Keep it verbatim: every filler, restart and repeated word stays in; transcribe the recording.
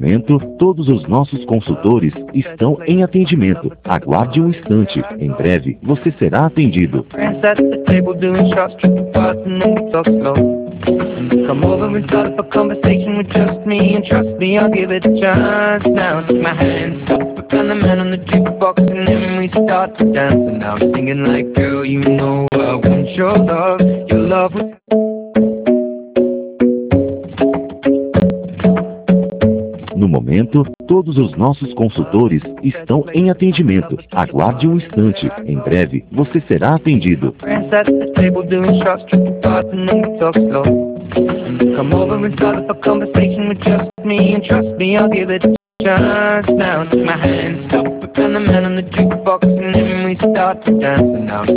momento, todos os nossos consultores estão em atendimento. Aguarde um instante. Em breve, você será atendido. Friends at the table doing shots, tripping fast and then we talk slow. Come over and start up a conversation with just me, and trust me, I'll give it a chance. Now take my hand, stop it, and the man on the jukebox, and then we start to dance. And now I'm singing like, girl, you know I want your love, your love was... No momento, todos os nossos consultores estão em atendimento. Aguarde um instante. Em breve, você será atendido. Friends at the table doing shots, tripping fast and then we talk slow. Come over and start up a conversation with just me, and trust me, I'll give it a chance. Now take my hand, stop it, and the man on the jukebox, and then we start to dance. And now